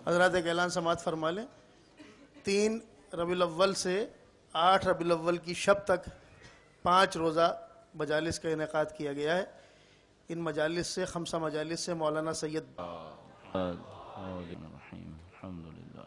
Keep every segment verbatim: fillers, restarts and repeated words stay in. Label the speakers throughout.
Speaker 1: حضرات ایک اعلان سماعت فرما لیں، تین ربیع الاول سے آٹھ ربیع الاول کی شب تک پانچ روزہ مجالس کا انعقاد کیا گیا ہے۔ ان مجالس سے خمسہ مجالس سے مولانا سید
Speaker 2: الرحیم الحمد للہ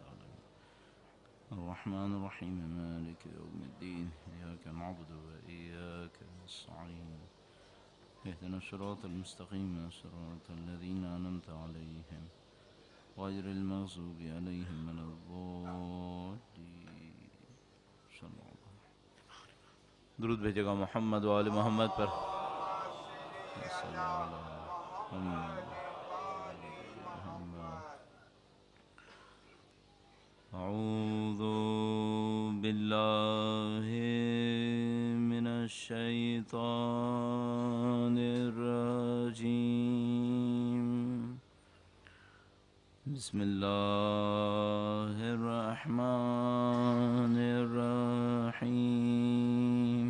Speaker 2: الرحمن الرحیم مالک یوم الدین ایاک نعبد و ایاک نستعین اهدنا الصراط المستقیم صراط الذین انعمت علیہم غیر المغضوب علیہم ولا الضالین۔ صلی اللہ علیہ وسلم۔ درود بھیجے گا محمد و آل محمد پر۔ صلی اللہ علیہ محمد۔ اعوذ باللہ من الشیطان الرجیم، بسم اللہ الرحمن الرحیم،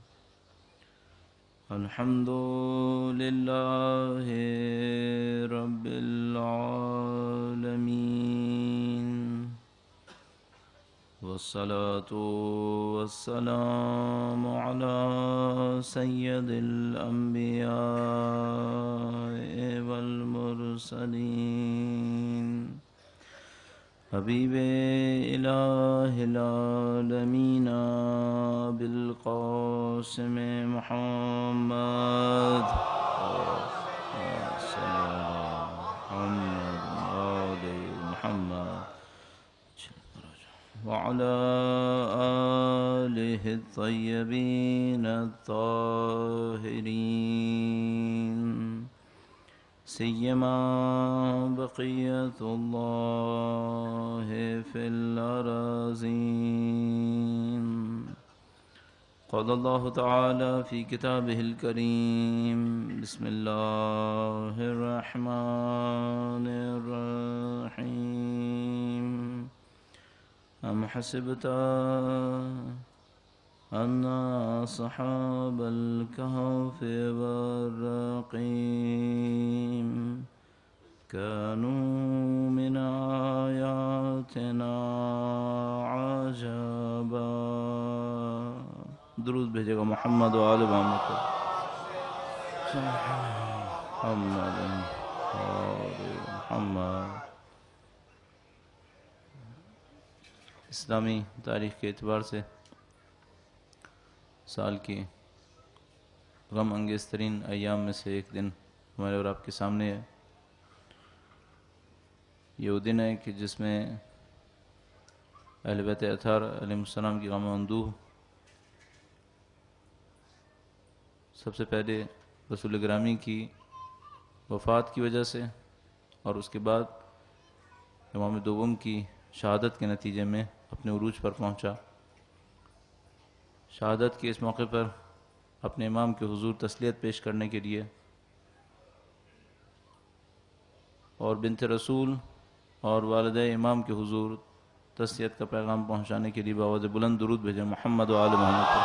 Speaker 2: الحمد للہ رب العالمین، والصلاة والسلام على سید الانبیاء والمرسلین، حبیب الہ العالمین بالقاسم محمد وعلى آله الطيبين الطاهرين، سيما بقية الله في الأراضين، قال الله تعالى في كتابه الكريم، بسم الله الرحمن الرحيم، أم حسبت أن أصحاب الكهف والرقيم كانوا من آياتنا عجبا۔ درود بھیجے گا محمد و آل محمد پر۔ محمد آل محمد۔ اسلامی تاریخ کے اعتبار سے سال کی غم انگیز ترین ایام میں سے ایک دن ہمارے اور آپ کے سامنے ہے۔ یہ وہ دن ہے کہ جس میں اہل بیت اطہار علیہ السلام کی غم اندوہ سب سے پہلے رسول گرامی کی وفات کی وجہ سے اور اس کے بعد امام دوم کی شہادت کے نتیجے میں اپنے عروج پر پہنچا۔ شہادت کے اس موقع پر اپنے امام کے حضور تسلیت پیش کرنے کے لیے اور بنت رسول اور والدہ امام کے حضور تسلیت کا پیغام پہنچانے کے لیے بآواز بلند درود بھیجے محمد و آل محمد پر۔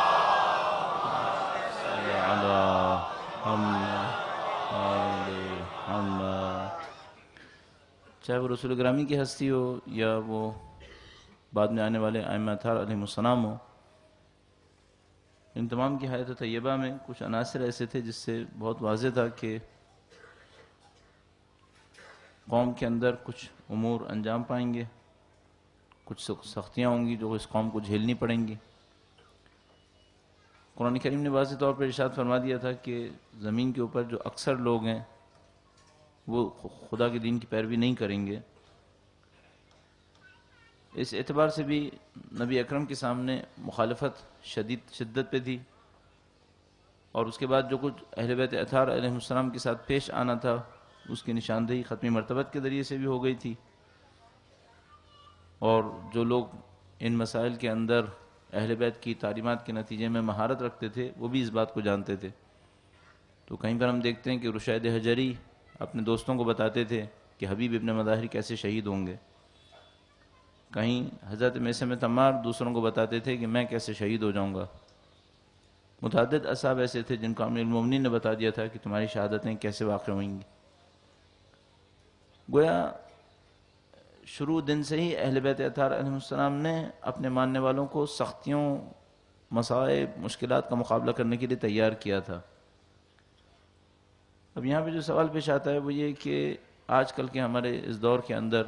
Speaker 2: صلی علی محمد آل محمد۔ چاہے وہ رسول گرامی کی ہستی ہو یا وہ بعد میں آنے والے ائمہ اطہار علیہ السلام ہو، ان تمام کی حیات طیبہ میں کچھ عناصر ایسے تھے جس سے بہت واضح تھا کہ قوم کے اندر کچھ امور انجام پائیں گے، کچھ سختیاں ہوں گی جو اس قوم کو جھیلنی پڑیں گی۔ قرآن کریم نے واضح طور پر ارشاد فرما دیا تھا کہ زمین کے اوپر جو اکثر لوگ ہیں وہ خدا کے دین کی پیروی نہیں کریں گے۔ اس اعتبار سے بھی نبی اکرم کے سامنے مخالفت شدید شدت پہ تھی، اور اس کے بعد جو کچھ اہل بیت اطہار علیہ السلام کے ساتھ پیش آنا تھا اس کی نشاندہی ختم مرتبت کے ذریعے سے بھی ہو گئی تھی، اور جو لوگ ان مسائل کے اندر اہل بیت کی تعلیمات کے نتیجے میں مہارت رکھتے تھے وہ بھی اس بات کو جانتے تھے۔ تو کہیں پر ہم دیکھتے ہیں کہ رشید حجری اپنے دوستوں کو بتاتے تھے کہ حبیب ابن مظاہر کیسے شہید ہوں گے، کہیں حضرت میثم تمار دوسروں کو بتاتے تھے کہ میں کیسے شہید ہو جاؤں گا۔ متعدد اصحاب ایسے تھے جن کو امیر المومنین نے بتا دیا تھا کہ تمہاری شہادتیں کیسے واقع ہوئیں گی۔ گویا شروع دن سے ہی اہل بیت اطہار علیہ السلام نے اپنے ماننے والوں کو سختیوں، مصائب، مشکلات کا مقابلہ کرنے کے لیے تیار کیا تھا۔ اب یہاں پہ جو سوال پیش آتا ہے وہ یہ کہ آج کل کے ہمارے اس دور کے اندر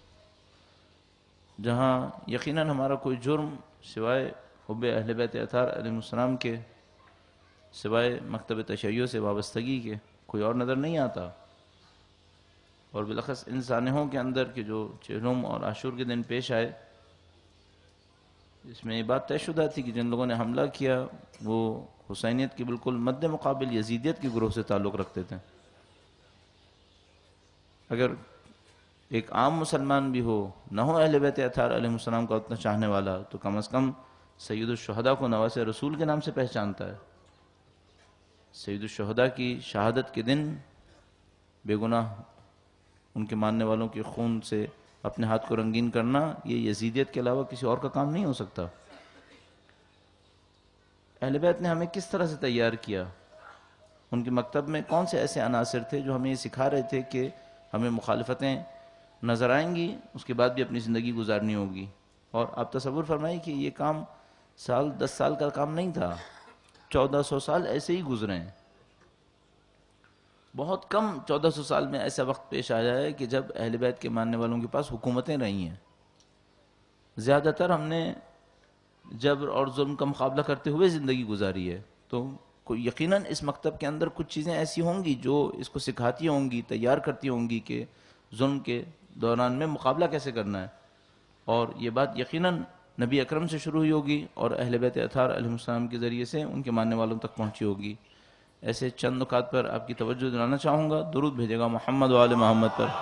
Speaker 2: جہاں یقیناً ہمارا کوئی جرم سوائے حب اہل بیت اطہار علیہ السلام کے، سوائے مکتب تشیع سے وابستگی کے کوئی اور نظر نہیں آتا، اور بالاخص ان سانحوں کے اندر کے جو چہلم اور عاشور کے دن پیش آئے، اس میں یہ بات طے شدہ تھی کہ جن لوگوں نے حملہ کیا وہ حسینیت کی بالکل مد مقابل یزیدیت کے گروہ سے تعلق رکھتے تھے۔ اگر ایک عام مسلمان بھی ہو، نہ ہو اہل بیت اطہار علیہ السلام کا اتنا چاہنے والا، تو کم از کم سید الشہداء کو نواس رسول کے نام سے پہچانتا ہے۔ سید الشہداء کی شہادت کے دن بے گناہ ان کے ماننے والوں کے خون سے اپنے ہاتھ کو رنگین کرنا، یہ یزیدیت کے علاوہ کسی اور کا کام نہیں ہو سکتا۔ اہل بیت نے ہمیں کس طرح سے تیار کیا؟ ان کے مکتب میں کون سے ایسے عناصر تھے جو ہمیں یہ سکھا رہے تھے کہ ہمیں مخالفتیں نظر آئیں گی، اس کے بعد بھی اپنی زندگی گزارنی ہوگی؟ اور آپ تصور فرمائیں کہ یہ کام سال دس سال کا کام نہیں تھا، چودہ سو سال ایسے ہی گزرے ہیں۔ بہت کم چودہ سو سال میں ایسا وقت پیش آیا ہے کہ جب اہل بیت کے ماننے والوں کے پاس حکومتیں رہی ہیں۔ زیادہ تر ہم نے جبر اور ظلم کا مقابلہ کرتے ہوئے زندگی گزاری ہے، تو کوئی یقیناً اس مکتب کے اندر کچھ چیزیں ایسی ہوں گی جو اس کو سکھاتی ہوں گی، تیار کرتی ہوں گی کہ ظلم کے دوران میں مقابلہ کیسے کرنا ہے، اور یہ بات یقیناً نبی اکرم سے شروع ہوئی ہوگی اور اہل بیت اطہار علیہ السلام کے ذریعے سے ان کے ماننے والوں تک پہنچی ہوگی۔ ایسے چند نکات پر آپ کی توجہ دلانا چاہوں گا۔ درود بھیجے گا محمد و آل محمد پر۔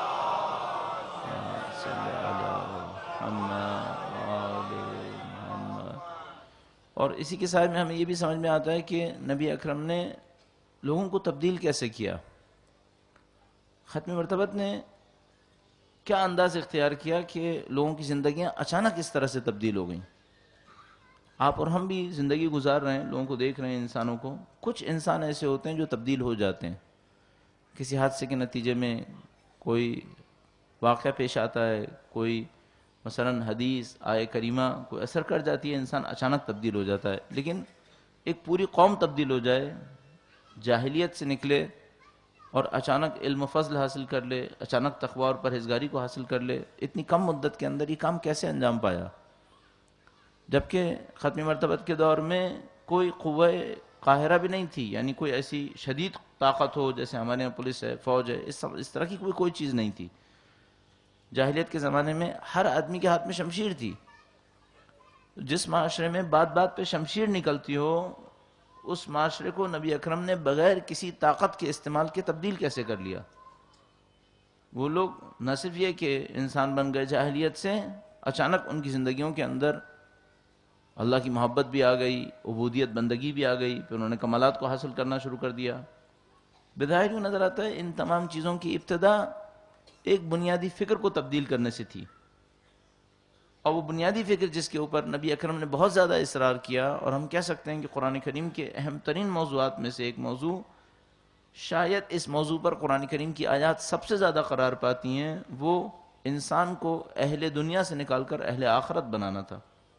Speaker 2: اور اسی کے ساتھ میں ہمیں یہ بھی سمجھ میں آتا ہے کہ نبی اکرم نے لوگوں کو تبدیل کیسے کیا۔ ختم مرتبت نے کیا انداز اختیار کیا کہ لوگوں کی زندگیاں اچانک اس طرح سے تبدیل ہو گئیں۔ آپ اور ہم بھی زندگی گزار رہے ہیں، لوگوں کو دیکھ رہے ہیں، انسانوں کو۔ کچھ انسان ایسے ہوتے ہیں جو تبدیل ہو جاتے ہیں، کسی حادثے کے نتیجے میں کوئی واقعہ پیش آتا ہے، کوئی مثلا حدیث آئے کریمہ کوئی اثر کر جاتی ہے، انسان اچانک تبدیل ہو جاتا ہے۔ لیکن ایک پوری قوم تبدیل ہو جائے، جاہلیت سے نکلے اور اچانک علم و فضل حاصل کر لے، اچانک تقوی اور پرہیزگاری کو حاصل کر لے، اتنی کم مدت کے اندر یہ کام کیسے انجام پایا؟ جبکہ ختم مرتبت کے دور میں کوئی قوہ قاہرہ بھی نہیں تھی، یعنی کوئی ایسی شدید طاقت ہو جیسے ہمارے یہاں پولیس ہے، فوج ہے، اس اس طرح کی کوئی کوئی چیز نہیں تھی۔ جاہلیت کے زمانے میں ہر آدمی کے ہاتھ میں شمشیر تھی۔ جس معاشرے میں بات بات پہ شمشیر نکلتی ہو، اس معاشرے کو نبی اکرم نے بغیر کسی طاقت کے استعمال کے تبدیل کیسے کر لیا؟ وہ لوگ نہ صرف یہ کہ انسان بن گئے جاہلیت سے، اچانک ان کی زندگیوں کے اندر اللہ کی محبت بھی آ گئی، عبودیت بندگی بھی آ گئی، پھر انہوں نے کمالات کو حاصل کرنا شروع کر دیا۔ بظاہر یوں نظر آتا ہے ان تمام چیزوں کی ابتدا ایک بنیادی فکر کو تبدیل کرنے سے تھی، اور وہ بنیادی فکر جس کے اوپر نبی اکرم نے بہت زیادہ اصرار کیا، اور ہم کہہ سکتے ہیں کہ قرآن کریم کے اہم ترین موضوعات میں سے ایک موضوع، شاید اس موضوع پر قرآن کریم کی آیات سب سے زیادہ قرار پاتی ہیں، وہ انسان کو اہل دنیا سے نکال کر اہل آخرت بنانا تھا۔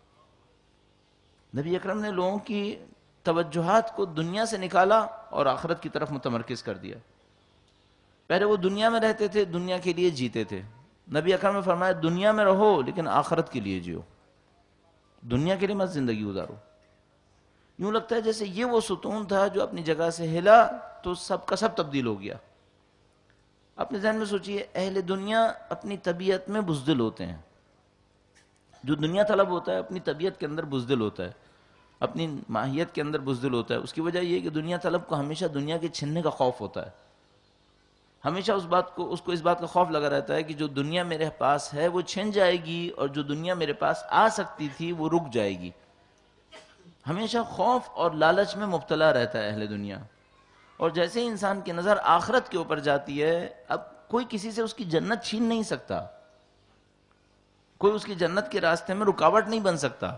Speaker 2: نبی اکرم نے لوگوں کی توجہات کو دنیا سے نکالا اور آخرت کی طرف متمرکز کر دیا۔ پہلے وہ دنیا میں رہتے تھے، دنیا کے لیے جیتے تھے۔ نبی اکرم نے فرمایا دنیا میں رہو لیکن آخرت کے لیے جیو، دنیا کے لیے مت زندگی گزارو۔ یوں لگتا ہے جیسے یہ وہ ستون تھا جو اپنی جگہ سے ہلا تو سب کا سب تبدیل ہو گیا۔ اپنے ذہن میں سوچئے، اہل دنیا اپنی طبیعت میں بزدل ہوتے ہیں۔ جو دنیا طلب ہوتا ہے اپنی طبیعت کے اندر بزدل ہوتا ہے، اپنی ماہیت کے اندر بزدل ہوتا ہے۔ اس کی وجہ یہ کہ دنیا طلب کو ہمیشہ دنیا کے چھننے کا خوف ہوتا ہے، ہمیشہ اس بات کو اس کو اس بات کا خوف لگا رہتا ہے کہ جو دنیا میرے پاس ہے وہ چھن جائے گی، اور جو دنیا میرے پاس آ سکتی تھی وہ رک جائے گی۔ ہمیشہ خوف اور لالچ میں مبتلا رہتا ہے اہل دنیا۔ اور جیسے ہی انسان کی نظر آخرت کے اوپر جاتی ہے، اب کوئی کسی سے اس کی جنت چھین نہیں سکتا، کوئی اس کی جنت کے راستے میں رکاوٹ نہیں بن سکتا۔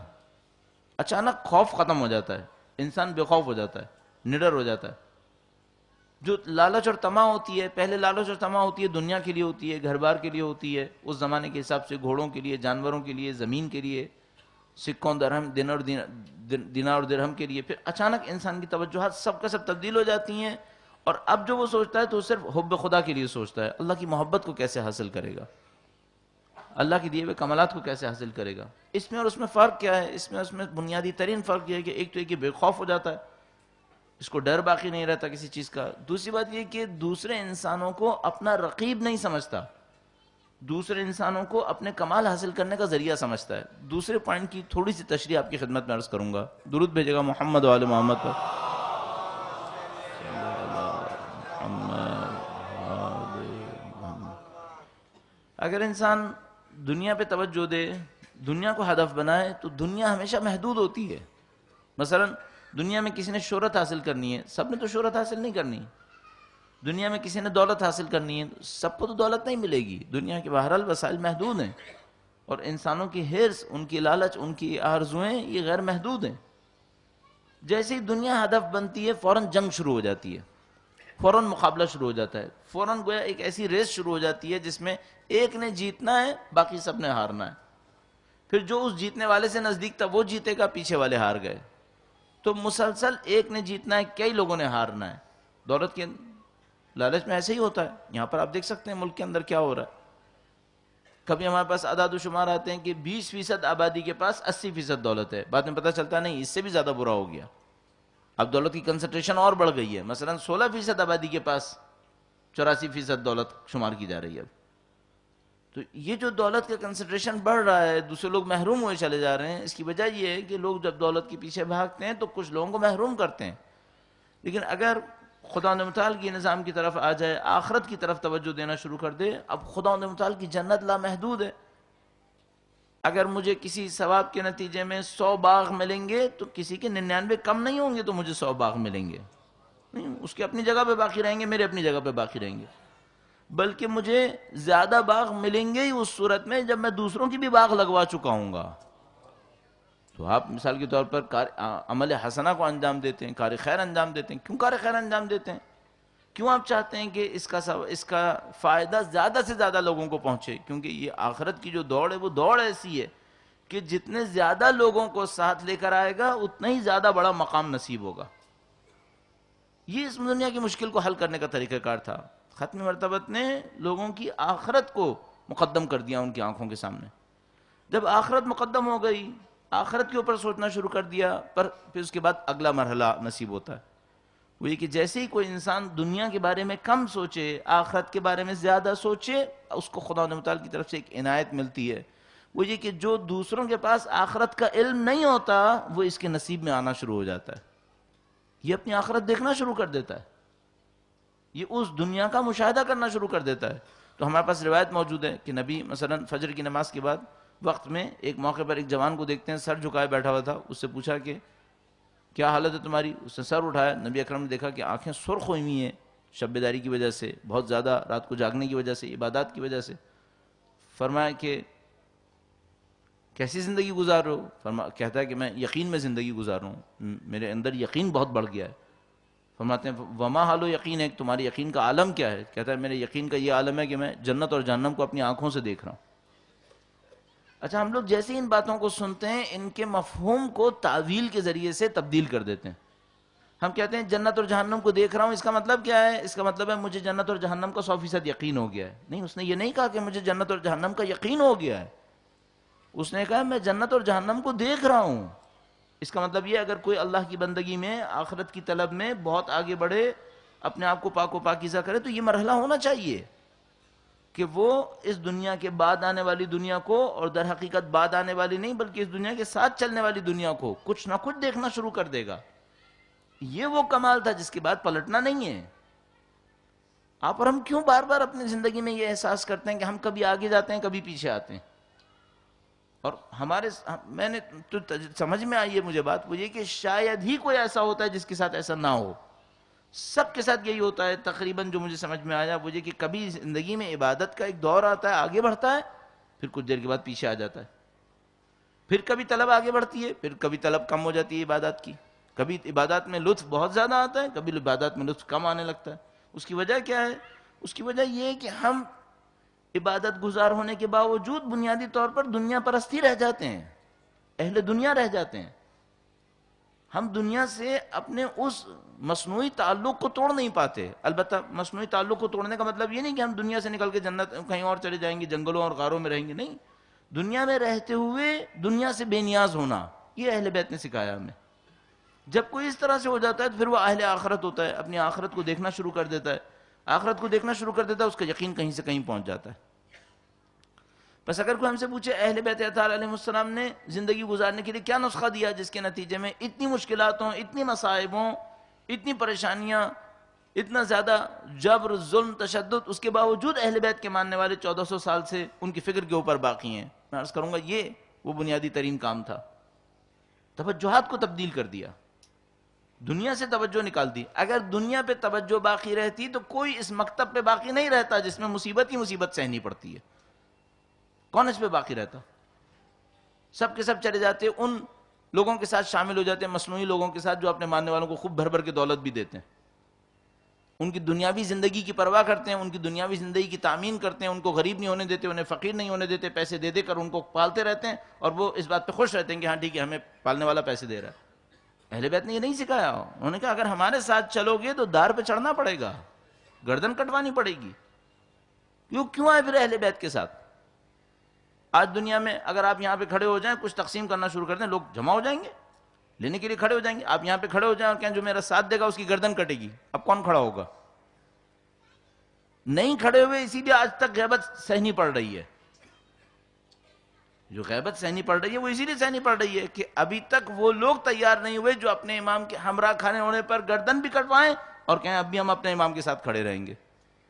Speaker 2: اچانک خوف ختم ہو جاتا ہے، انسان بے خوف ہو جاتا ہے، نڈر ہو جاتا ہے۔ جو لالچ اور طمع ہوتی ہے، پہلے لالچ اور طمع ہوتی ہے دنیا کے لیے ہوتی ہے، گھر بار کے لیے ہوتی ہے، اس زمانے کے حساب سے گھوڑوں کے لیے، جانوروں کے لیے، زمین کے لیے، سکوں درہم دینار دینار اور درہم کے لیے. پھر اچانک انسان کی توجہات سب کا سب تبدیل ہو جاتی ہیں، اور اب جو وہ سوچتا ہے تو صرف حب خدا کے لیے سوچتا ہے. اللہ کی محبت کو کیسے حاصل کرے گا، اللہ کے دیے ہوئے کمالات کو کیسے حاصل کرے گا. اس میں اور اس میں فرق کیا ہے؟ اس میں اس میں بنیادی ترین فرق یہ ہے کہ ایک تو یہ کہ بے خوف ہو جاتا ہے، اس کو ڈر باقی نہیں رہتا کسی چیز کا. دوسری بات یہ کہ دوسرے انسانوں کو اپنا رقیب نہیں سمجھتا، دوسرے انسانوں کو اپنے کمال حاصل کرنے کا ذریعہ سمجھتا ہے. دوسرے پوائنٹ کی تھوڑی سی تشریح آپ کی خدمت میں عرض کروں گا. درود بھیجے گا محمد و آل محمد پر. اگر انسان دنیا پہ توجہ دے، دنیا کو ہدف بنائے، تو دنیا ہمیشہ محدود ہوتی ہے. مثلا دنیا میں کسی نے شہرت حاصل کرنی ہے، سب نے تو شہرت حاصل نہیں کرنی. دنیا میں کسی نے دولت حاصل کرنی ہے، سب کو تو دولت نہیں ملے گی. دنیا کے بہرحال وسائل محدود ہیں، اور انسانوں کی حرص، ان کی لالچ، ان کی آرزویں یہ غیر محدود ہیں. جیسے ہی دنیا ہدف بنتی ہے فوراً جنگ شروع ہو جاتی ہے، فوراً مقابلہ شروع ہو جاتا ہے، فوراً گویا ایک ایسی ریس شروع ہو جاتی ہے جس میں ایک نے جیتنا ہے، باقی سب نے ہارنا ہے. پھر جو اس جیتنے والے سے نزدیک تھا وہ جیتے گا، پیچھے والے ہار گئے. تو مسلسل ایک نے جیتنا ہے، کئی لوگوں نے ہارنا ہے. دولت کے لالچ میں ایسے ہی ہوتا ہے. یہاں پر آپ دیکھ سکتے ہیں ملک کے اندر کیا ہو رہا ہے. کبھی ہمارے پاس اعداد و شمار آتے ہیں کہ بیس فیصد آبادی کے پاس اسی فیصد دولت ہے، بعد میں پتہ چلتا نہیں اس سے بھی زیادہ برا ہو گیا، اب دولت کی کنسنٹریشن اور بڑھ گئی ہے. مثلا سولہ فیصد آبادی کے پاس چوراسی فیصد دولت شمار کی جا رہی ہے. تو یہ جو دولت کا کنسنٹریشن بڑھ رہا ہے، دوسرے لوگ محروم ہوئے چلے جا رہے ہیں. اس کی وجہ یہ ہے کہ لوگ جب دولت کے پیچھے بھاگتے ہیں تو کچھ لوگوں کو محروم کرتے ہیں. لیکن اگر خدا متعال کی نظام کی طرف آ جائے، آخرت کی طرف توجہ دینا شروع کر دے، اب خدا متعال کی جنت لامحدود ہے. اگر مجھے کسی ثواب کے نتیجے میں سو باغ ملیں گے تو کسی کے ننانوے کم نہیں ہوں گے تو مجھے سو باغ ملیں گے. نہیں، اس کے اپنی جگہ پہ باقی رہیں گے، میرے اپنی جگہ پہ باقی رہیں گے. بلکہ مجھے زیادہ باغ ملیں گے ہی اس صورت میں جب میں دوسروں کی بھی باغ لگوا چکا ہوں گا. تو آپ مثال کے طور پر عمل حسنہ کو انجام دیتے ہیں، کار خیر انجام دیتے ہیں. کیوں کار خیر انجام دیتے ہیں؟ کیوں آپ چاہتے ہیں کہ اس کا اس کا فائدہ زیادہ سے زیادہ لوگوں کو پہنچے؟ کیونکہ یہ آخرت کی جو دوڑ ہے وہ دوڑ ایسی ہے کہ جتنے زیادہ لوگوں کو ساتھ لے کر آئے گا اتنا ہی زیادہ بڑا مقام نصیب ہوگا. یہ اس دنیا کی مشکل کو حل کرنے کا طریقہ کار تھا. ختم مرتبت نے لوگوں کی آخرت کو مقدم کر دیا ان کی آنکھوں کے سامنے. جب آخرت مقدم ہو گئی، آخرت کے اوپر سوچنا شروع کر دیا، پر پھر اس کے بعد اگلا مرحلہ نصیب ہوتا ہے. وہ یہ کہ جیسے ہی کوئی انسان دنیا کے بارے میں کم سوچے، آخرت کے بارے میں زیادہ سوچے، اس کو خدا متعال کی طرف سے ایک عنایت ملتی ہے. وہ یہ کہ جو دوسروں کے پاس آخرت کا علم نہیں ہوتا وہ اس کے نصیب میں آنا شروع ہو جاتا ہے. یہ اپنی آخرت دیکھنا شروع کر دیتا ہے، یہ اس دنیا کا مشاہدہ کرنا شروع کر دیتا ہے. تو ہمارے پاس روایت موجود ہے کہ نبی مثلا فجر کی نماز کے بعد وقت میں ایک موقع پر ایک جوان کو دیکھتے ہیں، سر جھکائے بیٹھا ہوا تھا. اس سے پوچھا کہ کیا حالت ہے تمہاری؟ اس نے سر اٹھایا. نبی اکرم نے دیکھا کہ آنکھیں سرخ ہوئی ہوئی ہیں شب بیداری کی وجہ سے، بہت زیادہ رات کو جاگنے کی وجہ سے، عبادات کی وجہ سے. فرمایا کہ کیسی زندگی گزار رہے ہو؟ فرما کہتا ہے کہ میں یقین میں زندگی گزار رہا ہوں، میرے اندر یقین بہت بڑھ گیا ہے. فرماتے ہیں وما حال و یقین ہے، تمہاری یقین کا عالم کیا ہے؟ کہتا ہے میرے یقین کا یہ عالم ہے کہ میں جنت اور جہنم کو اپنی آنکھوں سے دیکھ رہا ہوں. اچھا، ہم لوگ جیسے ان باتوں کو سنتے ہیں ان کے مفہوم کو تعویل کے ذریعے سے تبدیل کر دیتے ہیں. ہم کہتے ہیں جنت اور جہنم کو دیکھ رہا ہوں، اس کا مطلب کیا ہے؟ اس کا مطلب ہے مجھے جنت اور جہنم کا سو فیصد یقین ہو گیا ہے. نہیں، اس نے یہ نہیں کہا کہ مجھے جنت اور جہنم کا یقین ہو گیا ہے. اس نے کہا میں جنت اور جہنم کو دیکھ رہا ہوں. اس کا مطلب یہ اگر کوئی اللہ کی بندگی میں، آخرت کی طلب میں بہت آگے بڑھے، اپنے آپ کو پاک و پاکیزہ کرے، تو یہ مرحلہ ہونا چاہیے کہ وہ اس دنیا کے بعد آنے والی دنیا کو، اور در حقیقت بعد آنے والی نہیں بلکہ اس دنیا کے ساتھ چلنے والی دنیا کو کچھ نہ کچھ دیکھنا شروع کر دے گا. یہ وہ کمال تھا جس کے بعد پلٹنا نہیں ہے. آپ اور ہم کیوں بار بار اپنی زندگی میں یہ احساس کرتے ہیں کہ ہم کبھی آگے جاتے ہیں کبھی پیچھے آتے ہیں؟ اور ہمارے میں نے تو سمجھ میں آئی ہے مجھے بات، وہ یہ کہ شاید ہی کوئی ایسا ہوتا ہے جس کے ساتھ ایسا نہ ہو. سب کے ساتھ یہی ہوتا ہے تقریباً. جو مجھے سمجھ میں آیا وہ یہ کہ کبھی زندگی میں عبادت کا ایک دور آتا ہے، آگے بڑھتا ہے، پھر کچھ دیر کے بعد پیچھے آ جاتا ہے. پھر کبھی طلب آگے بڑھتی ہے، پھر کبھی طلب کم ہو جاتی ہے عبادات کی. کبھی عبادات میں لطف بہت زیادہ آتا ہے، کبھی عبادات میں لطف کم آنے لگتا ہے. اس کی وجہ کیا ہے؟ اس کی وجہ یہ ہے کہ ہم عبادت گزار ہونے کے باوجود بنیادی طور پر دنیا پرستی رہ جاتے ہیں، اہل دنیا رہ جاتے ہیں. ہم دنیا سے اپنے اس مصنوعی تعلق کو توڑ نہیں پاتے. البتہ مصنوعی تعلق کو توڑنے کا مطلب یہ نہیں کہ ہم دنیا سے نکل کے جنت کہیں اور چلے جائیں گے، جنگلوں اور غاروں میں رہیں گے، نہیں. دنیا میں رہتے ہوئے دنیا سے بے نیاز ہونا، یہ اہل بیت نے سکھایا ہمیں. جب کوئی اس طرح سے ہو جاتا ہے تو پھر وہ اہل آخرت ہوتا ہے، اپنی آخرت کو دیکھنا شروع کر دیتا ہے. آخرت کو دیکھنا شروع کر دیتا ہے، اس کا یقین کہیں سے کہیں پہنچ جاتا ہے. بس اگر کوئی ہم سے پوچھے اہل بیت اطہار علیہ السلام نے زندگی گزارنے کے لیے کیا نسخہ دیا جس کے نتیجے میں اتنی مشکلات ہوں، اتنی مصائب ہوں، اتنی پریشانیاں، اتنا زیادہ جبر، ظلم، تشدد، اس کے باوجود اہل بیت کے ماننے والے چودہ سو سال سے ان کی فکر کے اوپر باقی ہیں. میں عرض کروں گا یہ وہ بنیادی ترین کام تھا. توجہات کو تبدیل کر دیا، دنیا سے توجہ نکال دی. اگر دنیا پہ توجہ باقی رہتی تو کوئی اس مکتب پہ باقی نہیں رہتا جس میں مصیبت ہی مصیبت سہنی پڑتی ہے. کون اس پہ باقی رہتا؟ سب کے سب چلے جاتے، ان لوگوں کے ساتھ شامل ہو جاتے ہیں، مصنوعی لوگوں کے ساتھ جو اپنے ماننے والوں کو خوب بھر بھر کے دولت بھی دیتے ہیں، ان کی دنیاوی زندگی کی پرواہ کرتے ہیں، ان کی دنیاوی زندگی کی تامین کرتے ہیں، ان کو غریب نہیں ہونے دیتے، انہیں فقیر نہیں ہونے دیتے، پیسے دے دے کر ان کو پالتے رہتے ہیں، اور وہ اس بات پہ خوش رہتے ہیں کہ ہاں ٹھیک ہے ہمیں پالنے والا پیسے دے رہا ہے. اہل بیت نے یہ نہیں سکھایا. انہوں نے کہا اگر ہمارے ساتھ چلو گے تو دار پہ چڑھنا پڑے گا، گردن کٹوانی پڑے گی. کیوں کیوں آئے پھر اہل بیت کے ساتھ؟ آج دنیا میں اگر آپ یہاں پہ کھڑے ہو جائیں، کچھ تقسیم کرنا شروع کر دیں، لوگ جمع ہو جائیں گے، لینے کے لیے کھڑے ہو جائیں گے. آپ یہاں پہ کھڑے ہو جائیں اور کہیں جو میرا ساتھ دے گا اس کی گردن کٹے گی، اب کون کھڑا ہوگا؟ نہیں کھڑے ہوئے، اسی لیے آج تک غیبت سہنی پڑ رہی ہے. جو غیبت سہنی پڑ رہی ہے وہ اسی لیے سہنی پڑ رہی ہے کہ ابھی تک وہ لوگ تیار نہیں ہوئے جو اپنے امام کے ہمراہ کھڑے ہونے پر گردن بھی کٹوائیں اور کہیں اب بھی ہم اپنے امام کے ساتھ کھڑے رہیں گے.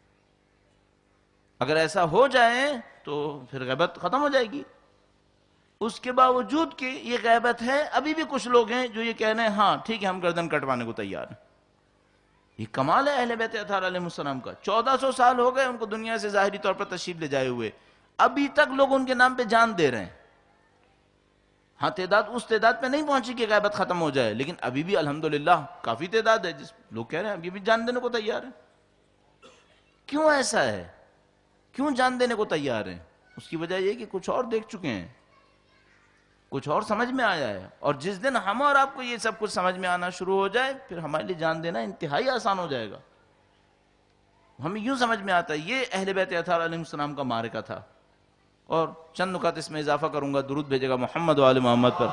Speaker 2: اگر ایسا ہو جائے تو پھر غیبت ختم ہو جائے گی. اس کے باوجود کہ یہ غیبت ہے، ابھی بھی کچھ لوگ ہیں جو یہ کہہ رہے ہیں ہاں ٹھیک ہے ہم گردن کٹوانے کو تیار ہیں. یہ کمال ہے اہل بیت اطہار علیہ السلام کا. چودہ سو سال ہو گئے ان کو دنیا سے ظاہری طور پر تشریف لے جائے ہوئے، ابھی تک لوگ ان کے نام پہ جان دے رہے ہیں. ہاں تعداد اس تعداد پہ نہیں پہنچی کہ غیبت ختم ہو جائے، لیکن ابھی بھی الحمدللہ کافی تعداد ہے جس لوگ کہہ رہے ہیں ابھی بھی جان دینے کو تیار ہیں. کیوں ایسا ہے؟ کیوں جان دینے کو تیار ہیں؟ اس کی وجہ یہ کہ کچھ اور دیکھ چکے ہیں، کچھ اور سمجھ میں آیا ہے. اور جس دن ہم اور آپ کو یہ سب کچھ سمجھ میں آنا شروع ہو جائے پھر ہمارے لیے جان دینا انتہائی آسان ہو جائے گا. ہمیں یوں سمجھ میں آتا ہے یہ اہل بیت اطہار علیہ السلام کا معرکہ تھا. اور چند نکات اس میں اضافہ کروں گا. درود بھیجے گا محمد و آل محمد پر.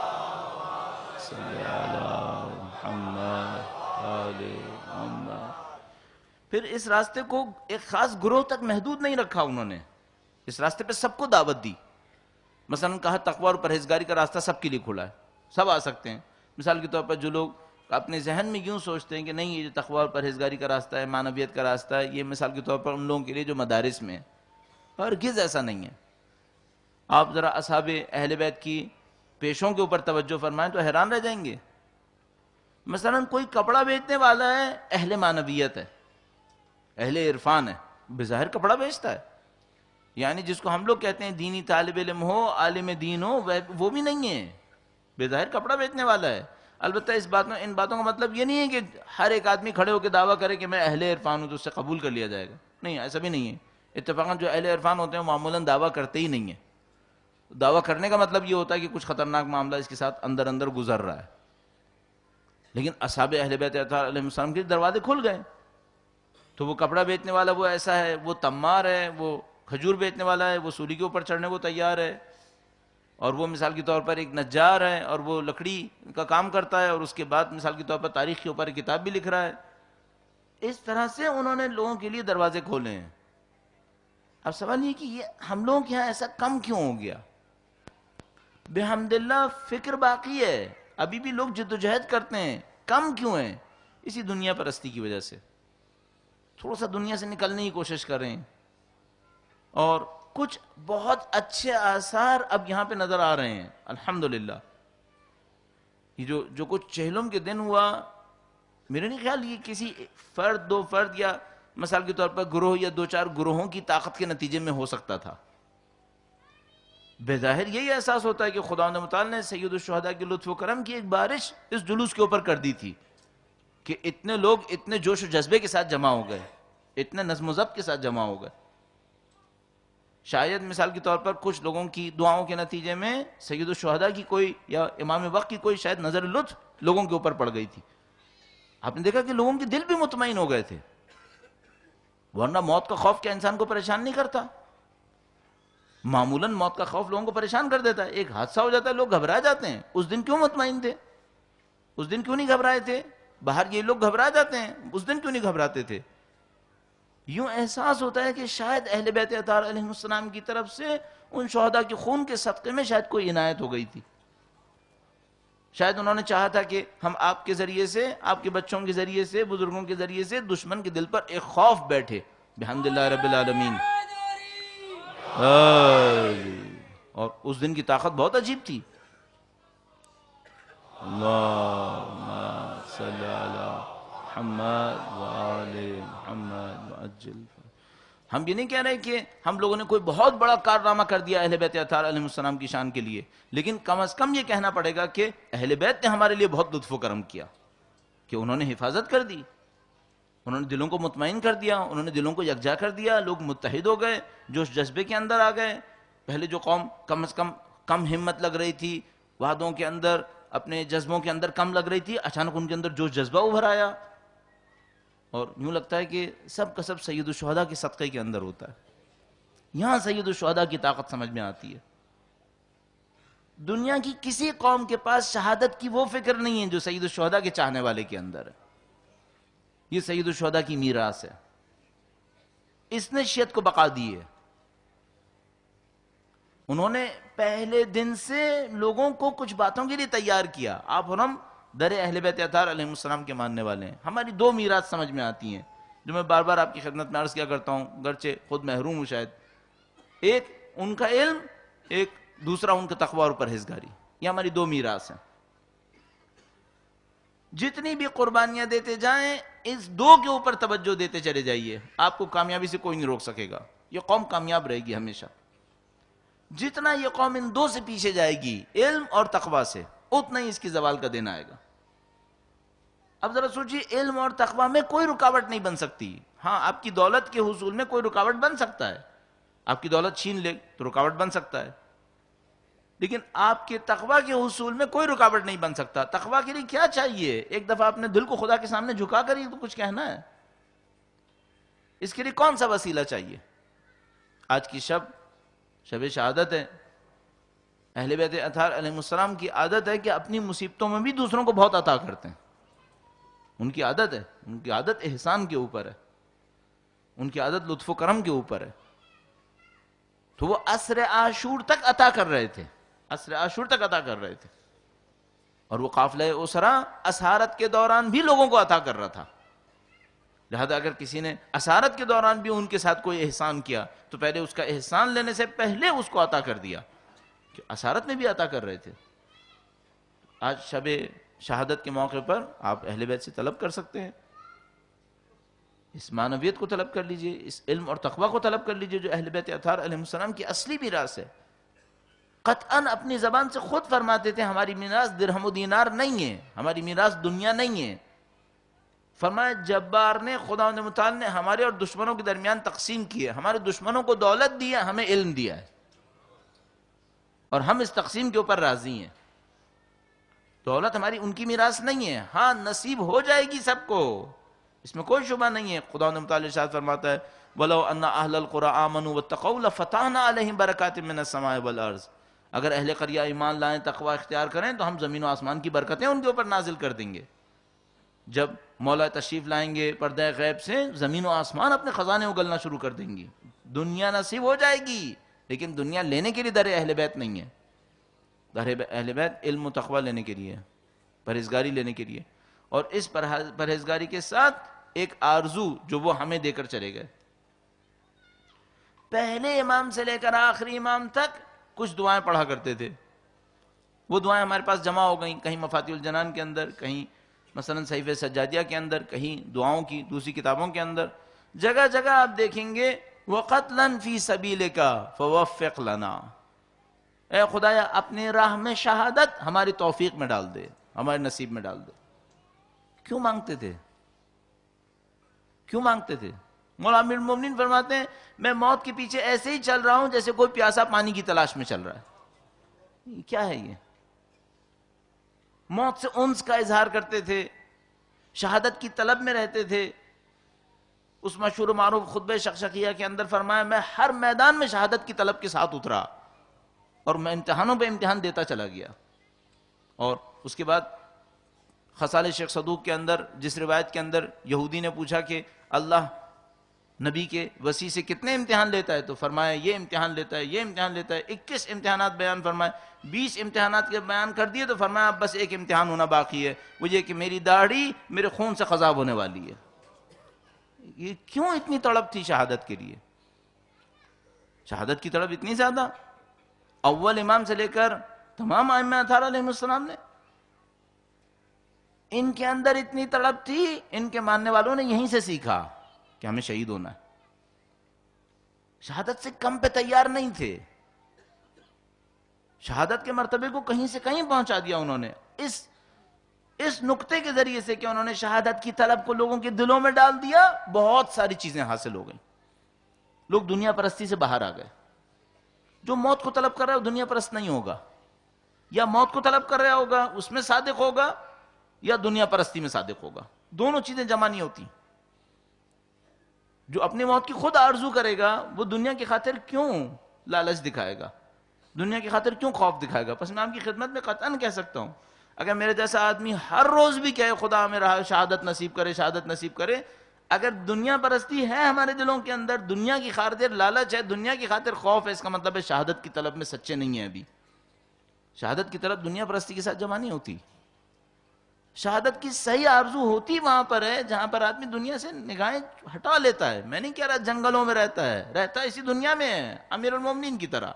Speaker 2: صلی علی محمد آل محمد. پھر اس راستے کو ایک خاص گروہ تک محدود نہیں رکھا انہوں نے، اس راستے پہ سب کو دعوت دی. مثلا کہا تقوی اور پرہیزگاری کا راستہ سب کے لیے کھلا ہے، سب آ سکتے ہیں. مثال کے طور پر جو لوگ اپنے ذہن میں یوں سوچتے ہیں کہ نہیں یہ جو تقوی اور پرہیزگاری کا راستہ ہے، معنویت کا راستہ ہے، یہ مثال کے طور پر ان لوگوں کے لیے جو مدارس میں ہے، ہرگز ایسا نہیں ہے. آپ ذرا اصحاب اہل بیت کی پیشوں کے اوپر توجہ فرمائیں تو حیران رہ جائیں گے. مثلا کوئی کپڑا بیچنے والا ہے، اہل معنویت ہے، اہل عرفان ہے، بظاہر کپڑا بیچتا ہے، یعنی جس کو ہم لوگ کہتے ہیں دینی طالب علم ہو، عالم دین ہو، وہ بھی نہیں ہے، بظاہر کپڑا بیچنے والا ہے. البتہ اس بات میں ان باتوں کا مطلب یہ نہیں ہے کہ ہر ایک آدمی کھڑے ہو کے دعویٰ کرے کہ میں اہل عرفان ہوں تو اس سے قبول کر لیا جائے گا. نہیں، ایسا بھی نہیں ہے. اتفاقاً جو اہل عرفان ہوتے ہیں وہ معمولاً دعویٰ کرتے ہی نہیں ہیں. دعویٰ کرنے کا مطلب یہ ہوتا ہے کہ کچھ خطرناک معاملہ اس کے ساتھ اندر اندر گزر رہا ہے. لیکن اصحاب اہل بیت اطہار علیہ السلام کے دروازے کھل گئے. تو وہ کپڑا بیچنے والا وہ ایسا ہے، وہ تمار ہے، وہ کھجور بیچنے والا ہے، وہ سولی کے اوپر چڑھنے کو تیار ہے، اور وہ مثال کے طور پر ایک نجار ہے اور وہ لکڑی کا کام کرتا ہے، اور اس کے بعد مثال کے طور پر تاریخ کے اوپر ایک کتاب بھی لکھ رہا ہے. اس طرح سے انہوں نے لوگوں کے لیے دروازے کھولے ہیں. اب سوال یہ کہ یہ ہم لوگوں کے یہاں ایسا کم کیوں ہو گیا؟ بحمداللہ فکر باقی ہے، ابھی بھی لوگ جدوجہد کرتے ہیں. کم کیوں ہیں؟ اسی دنیا پرستی کی وجہ سے. تھوڑا سا دنیا سے نکلنے کی کوشش کریں. اور کچھ بہت اچھے آثار اب یہاں پہ نظر آ رہے ہیں الحمدللہ. یہ جو جو کچھ چہلم کے دن ہوا، میرے نہیں خیال یہ کسی فرد دو فرد یا مثال کے طور پر گروہ یا دو چار گروہوں کی طاقت کے نتیجے میں ہو سکتا تھا. بظاہر یہی احساس ہوتا ہے کہ خدا متعال نے سید الشہداء کے لطف و کرم کی ایک بارش اس جلوس کے اوپر کر دی تھی کہ اتنے لوگ اتنے جوش و جذبے کے ساتھ جمع ہو گئے، اتنے نظم و ضبط کے ساتھ جمع ہو گئے. شاید مثال کے طور پر کچھ لوگوں کی دعاؤں کے نتیجے میں سید الشہداء کی کوئی یا امام وقت کی کوئی شاید نظر لطف لوگوں کے اوپر پڑ گئی تھی. آپ نے دیکھا کہ لوگوں کے دل بھی مطمئن ہو گئے تھے، ورنہ موت کا خوف کیا انسان کو پریشان نہیں کرتا؟ معمولاً موت کا خوف لوگوں کو پریشان کر دیتا ہے. ایک حادثہ ہو جاتا ہے لوگ گھبرا جاتے ہیں. اس دن کیوں مطمئن تھے؟ اس دن کیوں نہیں گھبرائے تھے؟ باہر یہ لوگ گھبرا جاتے ہیں، اس دن کیوں نہیں گھبراتے تھے؟ یوں احساس ہوتا ہے کہ شاید اہل بیت اطہار علیہ السلام کی طرف سے ان شہداء کے خون کے صدقے میں شاید کوئی عنایت ہو گئی تھی. شاید انہوں نے چاہا تھا کہ ہم آپ کے ذریعے سے، آپ کے بچوں کے ذریعے سے، بزرگوں کے ذریعے سے دشمن کے دل پر ایک خوف بیٹھے. بحمد اللہ رب العالمین. اور اس دن کی طاقت بہت عجیب تھی. اللہم صلی علی محمد وآل محمد وعجل. ہم یہ نہیں کہہ رہے کہ ہم لوگوں نے کوئی بہت بڑا کارنامہ کر دیا اہل بیت اطہار علیہ السلام کی شان کے لیے، لیکن کم از کم یہ کہنا پڑے گا کہ اہل بیت نے ہمارے لیے بہت لطف و کرم کیا، کہ انہوں نے حفاظت کر دی، انہوں نے دلوں کو مطمئن کر دیا، انہوں نے دلوں کو یکجا کر دیا. لوگ متحد ہو گئے، جوش جذبے کے اندر آ گئے. پہلے جو قوم کم از کم کم ہمت لگ رہی تھی، وعدوں کے اندر، اپنے جذبوں کے اندر کم لگ رہی تھی، اچانک ان کے اندر جوش جذبہ ابھر آیا. اور یوں لگتا ہے کہ سب کا سب سید الشہداء کے صدقے کے اندر ہوتا ہے. یہاں سید الشہداء کی طاقت سمجھ میں آتی ہے. دنیا کی کسی قوم کے پاس شہادت کی وہ فکر نہیں ہے جو سید الشہداء کے چاہنے والے کے اندر ہے. یہ سید الشہداء کی میراث ہے، اس نے شیعت کو بقا دی ہے. انہوں نے پہلے دن سے لوگوں کو کچھ باتوں کے لیے تیار کیا. آپ اور ہم در اہل بیت اطہار علیہ السلام کے ماننے والے ہیں. ہماری دو میراث سمجھ میں آتی ہیں جو میں بار بار آپ کی خدمت میں عرض کیا کرتا ہوں، گرچہ خود محروم ہوں شاید. ایک ان کا علم، ایک دوسرا ان کا تقوی اور پرہیزگاری. یہ ہماری دو میراث ہیں. جتنی بھی قربانیاں دیتے جائیں اس دو کے اوپر توجہ دیتے چلے جائیے، آپ کو کامیابی سے کوئی نہیں روک سکے گا. یہ قوم کامیاب رہے گی ہمیشہ. جتنا یہ قوم ان دو سے پیچھے جائے گی، علم اور تقوی سے، اتنا ہی اس کی زوال کا دن آئے گا. اب ذرا سوچیے، علم اور تقوی میں کوئی رکاوٹ نہیں بن سکتی. ہاں، آپ کی دولت کے حصول میں کوئی رکاوٹ بن سکتا ہے، آپ کی دولت چھین لے تو رکاوٹ بن سکتا ہے، لیکن آپ کے تقوی کے حصول میں کوئی رکاوٹ نہیں بن سکتا. تقوی کے لیے کیا چاہیے؟ ایک دفعہ اپنے دل کو خدا کے سامنے جھکا کر ہی تو کچھ کہنا ہے. اس کے لیے کون سا وسیلہ چاہیے؟ آج کی شب شب شہادت ہے. اہل بیت اطہار علیہ السلام کی عادت ہے کہ اپنی مصیبتوں میں بھی دوسروں کو بہت عطا کرتے ہیں. ان کی عادت ہے، ان کی عادت احسان کے اوپر ہے، ان کی عادت لطف و کرم کے اوپر ہے. تو وہ عصر عاشور تک عطا کر رہے تھے، عصر عاشور تک عطا کر رہے تھے. اور وہ قافلہ اسرا اسارت کے دوران بھی لوگوں کو عطا کر رہا تھا. لہذا اگر کسی نے اسارت کے دوران بھی ان کے ساتھ کوئی احسان کیا تو پہلے اس کا احسان لینے سے پہلے اس کو عطا کر دیا، کہ اسارت میں بھی عطا کر رہے تھے. آج شب شہادت کے موقع پر آپ اہل بیت سے طلب کر سکتے ہیں، اس معنویت کو طلب کر لیجئے، اس علم اور تقوی کو طلب کر لیجئے جو اہل بیت اطہار علیہ السلام کی اصلی میراث ہے. قطعاً اپنی زبان سے خود فرماتے تھے ہماری میراث درہم و دینار نہیں ہے، ہماری میراث دنیا نہیں ہے. فرمایا جبار نے، خدا متعال نے ہمارے اور دشمنوں کے درمیان تقسیم کی ہے. ہمارے دشمنوں کو دولت دی ہے، ہمیں علم دیا ہے، اور ہم اس تقسیم کے اوپر راضی ہیں. دولت ہماری ان کی میراث نہیں ہے. ہاں، نصیب ہو جائے گی سب کو، اس میں کوئی شبہ نہیں ہے. خدا متعال ارشاد فرماتا ہے وَلَوْ أَنَّ أَهْلَ الْقُرَىٰ آمَنُوا وَاتَّقَوْا لَفَتَحْنَا عَلَيْهِمْ بَرَكَاتٍ مِّنَ السَّمَاءِ وَالْأَرْضِ. اگر اہل قریہ ایمان لائیں، تقوی اختیار کریں تو ہم زمین و آسمان کی برکتیں ان کے اوپر نازل کر دیں گے. جب مولا تشریف لائیں گے پردہ غیب سے، زمین و آسمان اپنے خزانے اگلنا شروع کر دیں گی. دنیا نصیب ہو جائے گی، لیکن دنیا لینے کے لیے در اہل بیت نہیں ہے. در اہل بیت علم و تقوی لینے کے لیے، پرہیزگاری لینے کے لیے، اور اس پرہیزگاری کے ساتھ ایک آرزو جو وہ ہمیں دے کر چلے گئے. پہلے امام سے لے کر آخری امام تک کچھ دعائیں پڑھا کرتے تھے. وہ دعائیں ہمارے پاس جمع ہو گئیں، کہیں مفاتیح الجنان کے اندر، کہیں مثلا صحیفہ سجادیہ کے اندر، کہیں دعاؤں کی دوسری کتابوں کے اندر. جگہ جگہ آپ دیکھیں گے وَقَتْلًا فِي سَبِيلِكَ فَوَفِّقْ لَنَا، اے خدایا اپنی راہ میں شہادت ہماری توفیق میں ڈال دے، ہمارے نصیب میں ڈال دے. کیوں مانگتے تھے؟ کیوں مانگتے تھے؟ مولا امیر المومنین فرماتے ہیں میں موت کے پیچھے ایسے ہی چل رہا ہوں جیسے کوئی پیاسا پانی کی تلاش میں چل رہا ہے. کیا ہے یہ؟ موت سے انس کا اظہار کرتے تھے، شہادت کی طلب میں رہتے تھے. اس مشہور و معروف خطبہ شقشقیہ کے اندر فرمایا میں ہر میدان میں شہادت کی طلب کے ساتھ اترا اور میں امتحانوں پہ امتحان دیتا چلا گیا. اور اس کے بعد خصال شیخ صدوق کے اندر جس روایت کے اندر یہودی نے پوچھا کہ اللہ نبی کے وصی سے کتنے امتحان لیتا ہے، تو فرمایا یہ امتحان لیتا ہے، یہ امتحان لیتا ہے. اکیس امتحانات بیان فرمائے. بیس امتحانات کے بیان کر دیے تو فرمایا بس ایک امتحان ہونا باقی ہے، وہ یہ کہ میری داڑھی میرے خون سے خضاب ہونے والی ہے. یہ کیوں اتنی تڑپ تھی شہادت کے لیے؟ شہادت کی تڑپ اتنی زیادہ؟ اول امام سے لے کر تمام ائمہ اطہار علیہ السلام نے ان کے اندر اتنی تڑپ تھی. ان کے ماننے والوں نے یہیں سے سیکھا کہ ہمیں شہید ہونا ہے. شہادت سے کم پہ تیار نہیں تھے. شہادت کے مرتبے کو کہیں سے کہیں پہنچا دیا انہوں نے اس اس نقطے کے ذریعے سے کہ انہوں نے شہادت کی طلب کو لوگوں کے دلوں میں ڈال دیا. بہت ساری چیزیں حاصل ہو گئیں. لوگ دنیا پرستی سے باہر آ گئے. جو موت کو طلب کر رہا ہے وہ دنیا پرست نہیں ہوگا، یا موت کو طلب کر رہا ہوگا اس میں صادق ہوگا، یا دنیا پرستی میں صادق ہوگا. دونوں چیزیں جمع نہیں ہوتی. جو اپنی موت کی خود آرزو کرے گا وہ دنیا کی خاطر کیوں لالچ دکھائے گا، دنیا کی خاطر کیوں خوف دکھائے گا؟ پس میں آپ کی خدمت میں قطعاً کہہ سکتا ہوں اگر میرے جیسا آدمی ہر روز بھی کہے خدا ہمیں شہادت نصیب کرے، شہادت نصیب کرے، اگر دنیا پرستی ہے ہمارے دلوں کے اندر، دنیا کی خاطر لالچ ہے، دنیا کی خاطر خوف ہے، اس کا مطلب ہے شہادت کی طلب میں سچے نہیں ہیں. ابھی شہادت کی طلب دنیا پرستی کے ساتھ جمع نہیں ہوتی. شہادت کی صحیح آرزو ہوتی وہاں پر ہے جہاں پر آدمی دنیا سے نگاہیں ہٹا لیتا ہے. میں نہیں کہہ رہا جنگلوں میں رہتا ہے، رہتا ہے اسی دنیا میں ہے، امیر المومنین کی طرح.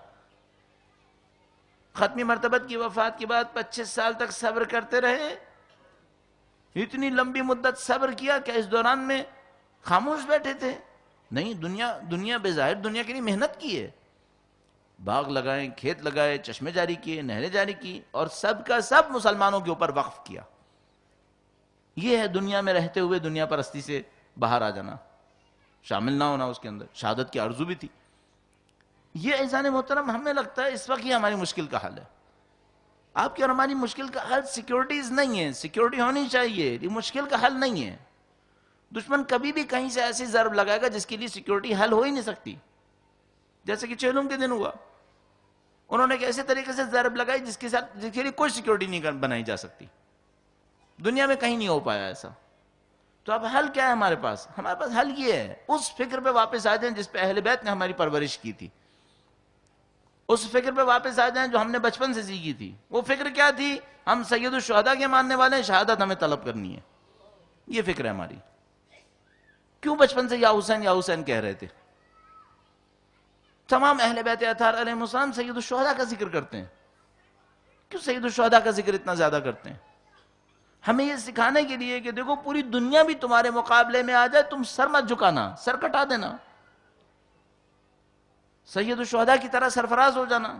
Speaker 2: ختمی مرتبت کی وفات کے بعد پچیس سال تک صبر کرتے رہے. اتنی لمبی مدت صبر کیا کہ اس دوران میں خاموش بیٹھے تھے؟ نہیں. دنیا دنیا بظاہر دنیا کے لیے محنت کی ہے. باغ لگائے، کھیت لگائے، چشمے جاری کیے، نہریں جاری کی، اور سب کا سب مسلمانوں کے اوپر وقف کیا. یہ ہے دنیا میں رہتے ہوئے دنیا پرستی سے باہر آ جانا، شامل نہ ہونا اس کے اندر. شہادت کی آرزو بھی تھی. یہ عزیزان محترم ہمیں لگتا ہے اس وقت یہ ہماری مشکل کا حل ہے. آپ کی اور ہماری مشکل کا حل سیکیورٹیز نہیں ہے. سیکیورٹی ہونی چاہیے، یہ مشکل کا حل نہیں ہے. دشمن کبھی بھی کہیں سے ایسی ضرب لگائے گا جس کے لیے سیکیورٹی حل ہو ہی نہیں سکتی. جیسے کہ چہلم کے دن ہوا، انہوں نے ایک ایسے طریقے سے ضرب لگائی جس کے ساتھ جس کے لیے کوئی سیکیورٹی نہیں بنائی جا سکتی. دنیا میں کہیں نہیں ہو پایا ایسا. تو اب حل کیا ہے ہمارے پاس؟ ہمارے پاس حل یہ ہے اس فکر پہ واپس آ جائیں جس پہ اہل بیت نے ہماری پرورش کی تھی. اس فکر پہ واپس آ جائیں جو ہم نے بچپن سے سیکھی تھی. وہ فکر کیا تھی؟ ہم سید الشہداء کے ماننے والے ہیں، شہادت ہمیں طلب کرنی ہے. یہ فکر ہے ہماری. کیوں بچپن سے یا حسین یا حسین کہہ رہے تھے؟ تمام اہل بیت اطہار علیہ السلام سید الشہداء کا ذکر کرتے ہیں. کیوں سید الشہداء کا ذکر اتنا زیادہ کرتے ہیں؟ ہمیں یہ سکھانے کے لیے کہ دیکھو پوری دنیا بھی تمہارے مقابلے میں آ جائے، تم سر مت جھکانا، سر کٹا دینا، سید الشہداء کی طرح سرفراز ہو جانا.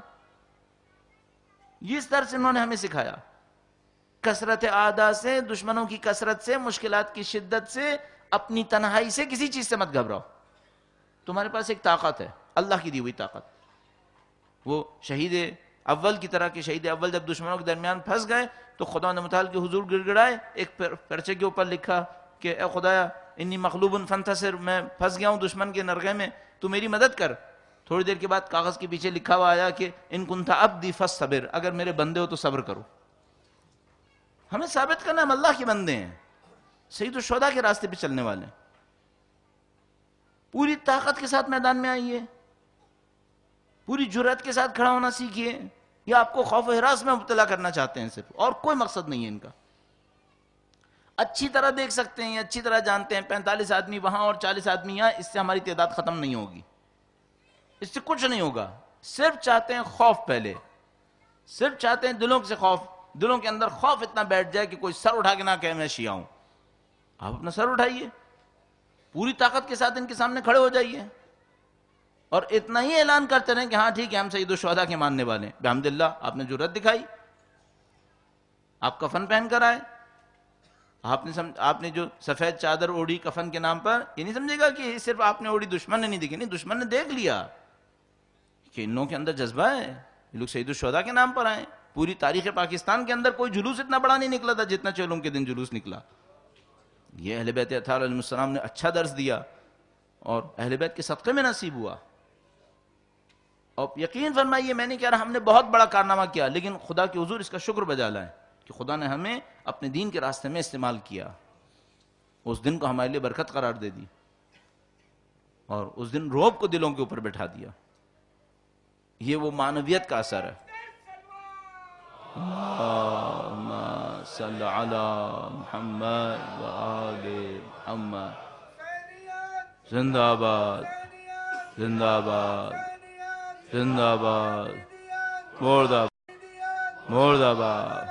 Speaker 2: یہ اس طرح سے انہوں نے ہمیں سکھایا. کثرت اعداء سے، دشمنوں کی کثرت سے، مشکلات کی شدت سے، اپنی تنہائی سے، کسی چیز سے مت گھبراؤ. تمہارے پاس ایک طاقت ہے، اللہ کی دی ہوئی طاقت. وہ شہید اول کی طرح کہ شہید اول جب دشمنوں کے درمیان پھنس گئے تو خدا نے متعال کے حضور گڑ گڑائے، ایک پرچے کے اوپر لکھا کہ اے خدایا انی مغلوب فانتصر، میں پھنس گیا ہوں دشمن کے نرغے میں، تو میری مدد کر. تھوڑی دیر کے بعد کاغذ کے پیچھے لکھا ہوا آیا کہ ان کنت عبدی فاصبر، اگر میرے بندے ہو تو صبر کرو. ہمیں ثابت کرنا ہم اللہ کے بندے ہیں، سید الشہداء کے راستے پہ چلنے والے ہیں. پوری طاقت کے ساتھ میدان میں آئیے، پوری جرأت کے ساتھ کھڑا ہونا سیکھیے. یا آپ کو خوف و ہراس میں مبتلا کرنا چاہتے ہیں صرف، اور کوئی مقصد نہیں ہے ان کا. اچھی طرح دیکھ سکتے ہیں، اچھی طرح جانتے ہیں پینتالیس آدمی وہاں اور چالیس آدمی یہاں، اس سے ہماری تعداد ختم نہیں ہوگی، اس سے کچھ نہیں ہوگا. صرف چاہتے ہیں خوف، پہلے صرف چاہتے ہیں دلوں سے خوف، دلوں کے اندر خوف اتنا بیٹھ جائے کہ کوئی سر اٹھا کے نہ کہے میں شیعہ ہوں. آپ اپنا سر اٹھائیے، پوری طاقت کے ساتھ ان کے سامنے کھڑے ہو جائیے، اور اتنا ہی اعلان کرتے رہیں کہ ہاں ٹھیک ہے ہم سید الشہداء کے ماننے والے ہیں. بحمد اللہ آپ نے جرأت دکھائی، آپ کفن پہن کر آئے، آپ نے سمجھ آپ نے جو سفید چادر اوڑھی کفن کے نام پر، یہ نہیں سمجھے گا کہ صرف آپ نے اوڑھی دشمن نے نہیں دیکھی، نہیں، دشمن نے دیکھ لیا کہ ان لوگوں کے اندر جذبہ ہے، یہ لوگ سید الشہداء کے نام پر آئے. پوری تاریخ پاکستان کے اندر کوئی جلوس اتنا بڑا نہیں نکلا تھا جتنا چہلم کے دن جلوس نکلا. یہ اہل بیت اطہار علیہ السلام نے اچھا درس دیا اور اہل بیت کے صدقے میں نصیب ہوا. اور یقین فرمائیے، میں نہیں کہہ رہا ہم نے بہت بڑا کارنامہ کیا، لیکن خدا کے حضور اس کا شکر بجا لائیں کہ خدا نے ہمیں اپنے دین کے راستے میں استعمال کیا. اس دن کو ہمارے لیے برکت قرار دے دی اور اس دن رعب کو دلوں کے اوپر بٹھا دیا. یہ وہ معنویت کا اثر ہے. اللہم صلی علی محمد و آل محمد. زندہ آباد، زندہ آباد، زندہ آباد، مرد آباد، مرد آباد.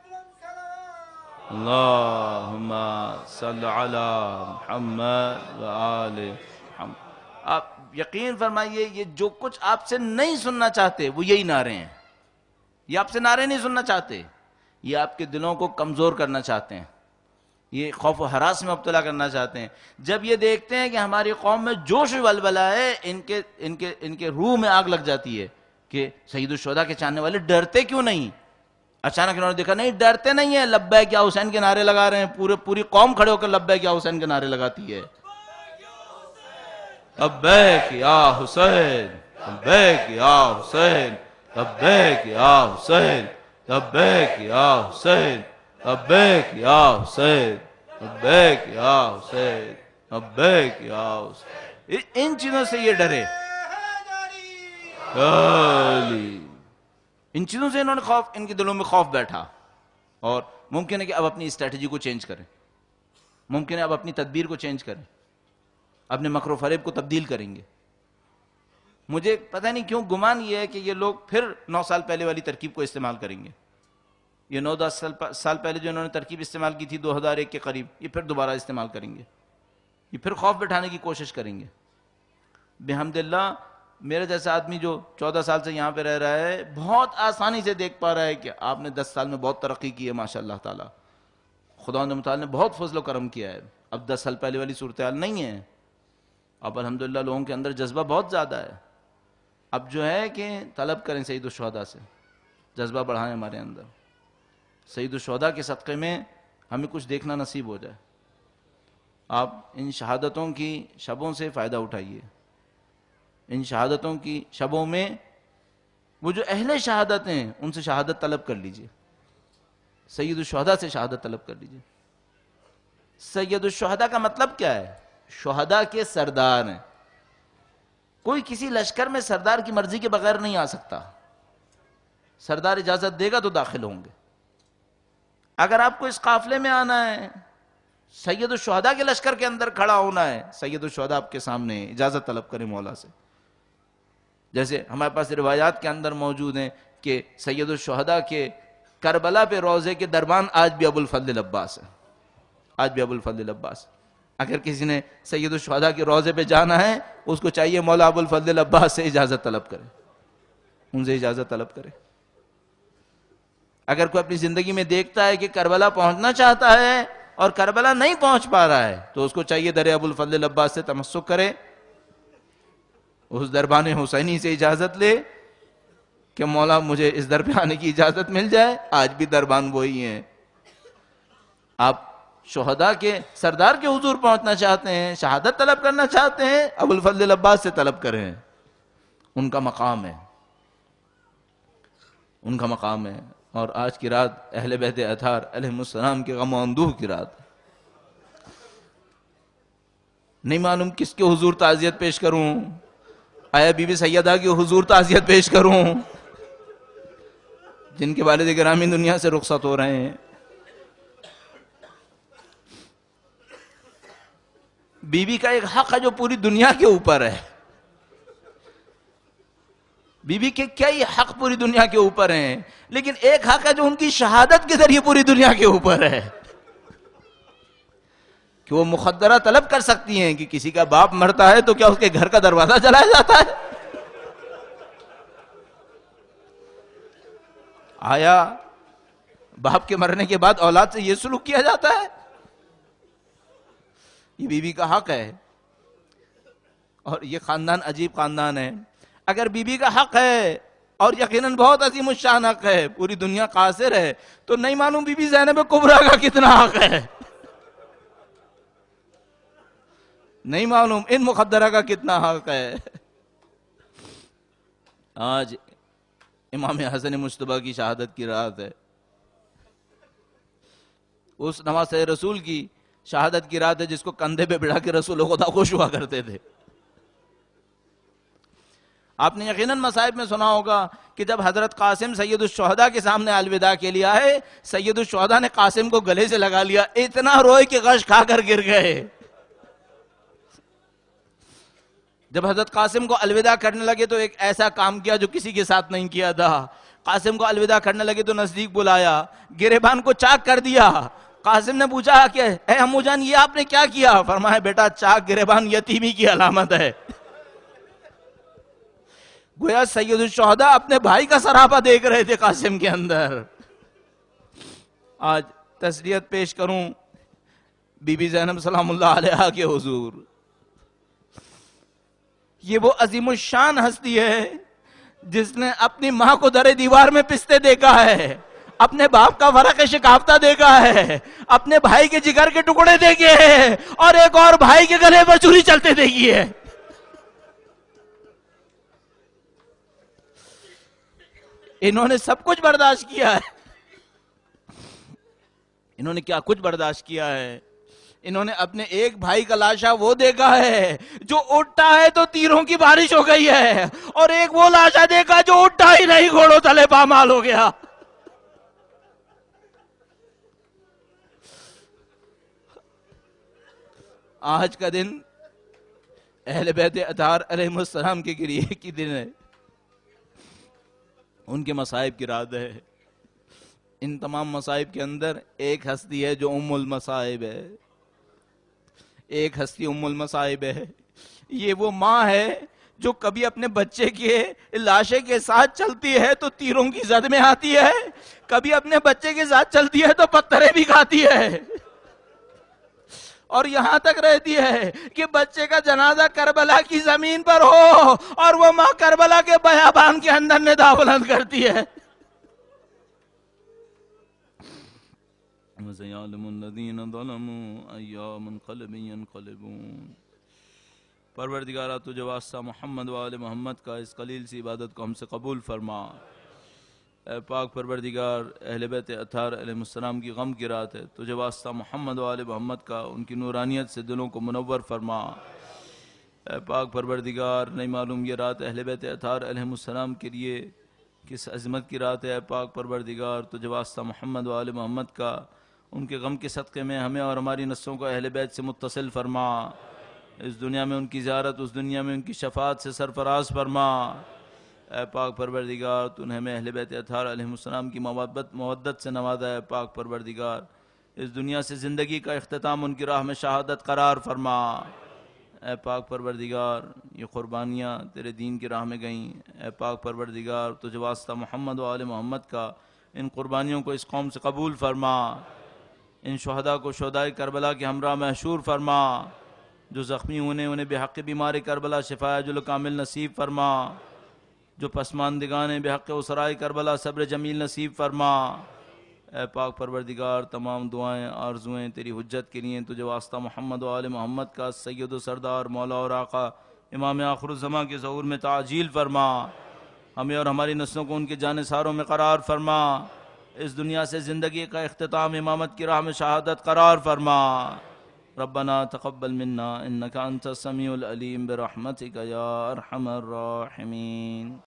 Speaker 2: اللہم صلی علی محمد و آل محمد. آپ یقین فرمائیے، یہ جو کچھ آپ سے نہیں سننا چاہتے وہ یہی نعرے ہیں. یہ آپ سے نعرے نہیں سننا چاہتے، یہ آپ کے دلوں کو کمزور کرنا چاہتے ہیں، یہ خوف و ہراس میں مبتلا کرنا چاہتے ہیں. جب یہ دیکھتے ہیں کہ ہماری قوم میں جوش و ولولہ ہے، ان کے ان کے ان کے روح میں آگ لگ جاتی ہے کہ سید الشہداء کے چاہنے والے ڈرتے کیوں نہیں. اچانک انہوں نے دیکھا نہیں، ڈرتے نہیں ہیں، لبیک یا حسین کے نعرے لگا رہے ہیں. پورے پوری قوم کھڑے ہو کر لبیک یا حسین کے نعرے لگاتی ہے. لبیک یا حسین، لبیک یا حسین، لبیک یا حسین، لبیک یا حسین، لبیک یا حسین، لبیک یا حسین، لبیک یا حسین. ان چیزوں سے یہ ڈرے، ان چیزوں سے انہوں نے خوف، ان کے دلوں میں خوف بیٹھا. اور ممکن ہے کہ اب اپنی اسٹریٹجی کو چینج کریں، ممکن ہے اب اپنی تدبیر کو چینج کریں، اپنے مکر و فریب کو تبدیل کریں گے. مجھے پتہ نہیں کیوں گمان یہ ہے کہ یہ لوگ پھر نو سال پہلے والی ترکیب کو استعمال کریں گے. یہ نو دس سال پہلے جو انہوں نے ترکیب استعمال کی تھی دو ہزار ایک کے قریب، یہ پھر دوبارہ استعمال کریں گے. یہ پھر خوف بٹھانے کی کوشش کریں گے. بحمد اللہ میرے جیسا آدمی جو چودہ سال سے یہاں پہ رہ رہا ہے بہت آسانی سے دیکھ پا رہا ہے کہ آپ نے دس سال میں بہت ترقی کی ہے ماشاء اللہ تعالیٰ. خداوند متعال نے بہت فضل و کرم کیا ہے. اب دس سال پہلے والی صورتحال نہیں ہے. اب الحمدللہ لوگوں کے اندر جذبہ بہت زیادہ ہے. اب جو ہے کہ طلب کریں سید الشہداء سے، جذبہ بڑھائیں ہمارے اندر. سید الشہداء کے صدقے میں ہمیں کچھ دیکھنا نصیب ہو جائے. آپ ان شہادتوں کی شبوں سے فائدہ اٹھائیے. ان شہادتوں کی شبوں میں وہ جو اہل شہادت ہیں ان سے شہادت طلب کر لیجئے. سید الشہداء سے شہادت طلب کر لیجئے. سید الشہداء کا مطلب کیا ہے؟ شہداء کے سردار ہیں. کوئی کسی لشکر میں سردار کی مرضی کے بغیر نہیں آ سکتا. سردار اجازت دے گا تو داخل ہوں گے. اگر آپ کو اس قافلے میں آنا ہے، سید الشہداء کے لشکر کے اندر کھڑا ہونا ہے، سید الشہداء آپ کے سامنے، اجازت طلب کریں مولا سے. جیسے ہمارے پاس روایات کے اندر موجود ہیں کہ سید الشہداء کے کربلا پہ روضے کے دربان آج بھی ابو الفضل العباس ہے. آج بھی ابو الفضل العباس. اگر کسی نے سید الشہداء کے روضے پہ جانا ہے اس کو چاہیے مولا ابو الفضل العباس سے اجازت طلب کرے، ان سے اجازت طلب کرے. اگر کوئی اپنی زندگی میں دیکھتا ہے کہ کربلا پہنچنا چاہتا ہے اور کربلا نہیں پہنچ پا رہا ہے تو اس کو چاہیے در ابو الفضل العباس سے تمسک کرے، اس دربان حسینی سے اجازت لے کہ مولا مجھے اس در پہ آنے کی اجازت مل جائے. آج بھی دربان وہی ہیں. آپ شہداء کے سردار کے حضور پہنچنا چاہتے ہیں، شہادت طلب کرنا چاہتے ہیں، ابو الفضل العباس سے طلب کریں. ان کا مقام ہے، ان کا مقام ہے. اور آج کی رات اہل بیت اطہار علیہ السلام کے غم و اندوہ کی رات. نہیں معلوم کس کے حضور تعزیت پیش کروں. آیا بی بی سیدہ کی حضور تعزیت پیش کروں جن کے والد گرامی دنیا سے رخصت ہو رہے ہیں. بی بی کا ایک حق ہے جو پوری دنیا کے اوپر ہے. بی بی کے کئی حق پوری دنیا کے اوپر ہیں، لیکن ایک حق ہے جو ان کی شہادت کے ذریعے پوری دنیا کے اوپر ہے کہ وہ مخدرہ طلب کر سکتی ہیں کہ کسی کا باپ مرتا ہے تو کیا اس کے گھر کا دروازہ جلایا جاتا ہے؟ آیا باپ کے مرنے کے بعد اولاد سے یہ سلوک کیا جاتا ہے؟ یہ بیوی کا حق ہے، اور یہ خاندان عجیب خاندان ہے. اگر بیوی کا حق ہے اور یقیناً بہت عظیم الشان حق ہے، پوری دنیا قاصر ہے، تو نہیں معلوم بی بی زینب کبریٰ کا کتنا حق ہے، نہیں معلوم ان مخدرہ کا کتنا حق ہے. آج امام حسن مجتبیٰ کی شہادت کی رات ہے، اس نواسہ رسول کی شہادت کی رات ہے جس کو کندھے پہ بڑھا کے رسول خدا خوش ہوا کرتے تھے. آپ نے یقیناً مصائب میں سنا ہوگا کہ جب حضرت قاسم سید الشہداء کے سامنے الوداع کے لیے آئے، سید الشہداء نے قاسم کو گلے سے لگا لیا، اتنا روئے کہ غش کھا کر گر گئے. جب حضرت قاسم کو الوداع کرنے لگے تو ایک ایسا کام کیا جو کسی کے ساتھ نہیں کیا تھا. قاسم کو الوداع کرنے لگے تو نزدیک بلایا، گریبان کو چاک کر دیا. قاسم نے پوچھا کہ اے عمو جان یہ آپ نے کیا کیا؟ فرمایا بیٹا چاک گریبان یتیمی کی علامت ہے. گویا سید الشہداء اپنے بھائی کا سراپا دیکھ رہے تھے قاسم کے اندر. آج تسلیت پیش کروں بی بی زینب سلام اللہ علیہا کے حضور. یہ وہ عظیم الشان ہستی ہے جس نے اپنی ماں کو در دیوار میں پستے دیکھا ہے، اپنے باپ کا ورق شکافتہ دیکھا ہے، اپنے بھائی کے جگر کے ٹکڑے دیکھے ہیں، اور ایک اور بھائی کے گلے پر چھری چلتے دیکھی ہے. انہوں نے سب کچھ برداشت کیا ہے. انہوں نے کیا کچھ برداشت کیا ہے. انہوں نے اپنے ایک بھائی کا لاشا وہ دیکھا ہے جو اٹھتا ہے تو تیروں کی بارش ہو گئی ہے، اور ایک وہ لاشا دیکھا جو اٹھتا ہی نہیں، گھوڑوں تلے پامال ہو گیا. آج کا دن اہل بیت اطہار علیہ السلام کے گریہ کی دن ہے، ان کے مصائب کی رات ہے. ان تمام مصائب کے اندر ایک ہستی ہے جو ام المصائب ہے، ایک ہستی ام المصائب ہے. یہ وہ ماں ہے جو کبھی اپنے بچے کے لاشے کے ساتھ چلتی ہے تو تیروں کی زد میں آتی ہے، کبھی اپنے بچے کے ساتھ چلتی ہے تو پتھریں بھی کھاتی ہے، اور یہاں تک رہتی ہے کہ بچے کا جنازہ کربلا کی زمین پر ہو اور وہ ماں کربلا کے بیابان کے اندر ندا بلند کرتی ہے. وَسَيَعْلَمُ الَّذِينَ ظَلَمُوا أَيَّ مُنْقَلِبٍ يَنْقَلِبُونَ. پروردگارہ تجھے واسطہ محمد و آل محمد کا اس قلیل سی عبادت کو ہم سے قبول فرما. اے پاک پروردگار، اہل بیت اطہار علیہ السلام کی غم کی رات ہے، تجھے واسطہ محمد و آل محمد کا ان کی نورانیت سے دلوں کو منور فرما. اے پاک پروردگار، نہیں معلوم یہ رات اہل بیت اطہار علیہ السلام کے لیے کس عظمت کی رات ہے. اے پاک پروردگار، تجھے واسطہ محمد و آل محمد کا ان کے غم کے صدقے میں ہمیں اور ہماری نسلوں کو اہل بیت سے متصل فرما. اس دنیا میں ان کی زیارت، اس دنیا میں ان کی شفاعت سے سرفراز فرما. اے پاک پروردگار، تو نے ہمیں اہل بیت اطہار علیہ السلام کی محبت مودت سے نوازا ہے. پاک پروردگار، اس دنیا سے زندگی کا اختتام ان کی راہ میں شہادت قرار فرما. اے پاک پروردگار، یہ قربانیاں تیرے دین کی راہ میں گئیں. اے پاک پروردگار، تجھے واسطہ محمد و آل محمد کا ان قربانیوں کو اس قوم سے قبول فرما. ان شہداء کو شہدائے کربلا کے ہمراہ محشور فرما. جو زخمی ہونے انہیں بے حق بیمار کربلا شفاء جل کامل نصیب فرما. جو پسماندگان بے حق اسرائے کربلا صبر جمیل نصیب فرما. اے پاک پروردگار، تمام دعائیں آرزویں تیری حجت کے لیے تجھے واسطہ محمد و آل محمد کا سید و سردار مولا اور آقا امام آخر الزماں کے ظہور میں تعجیل فرما. ہمیں اور ہماری نسلوں کو ان کے جانثاروں میں قرار فرما. اس دنیا سے زندگی کا اختتام امامت کی راہ میں شہادت قرار فرما. ربنا تقبل منا انك انت السميع العليم برحمتك يا ارحم الراحمين.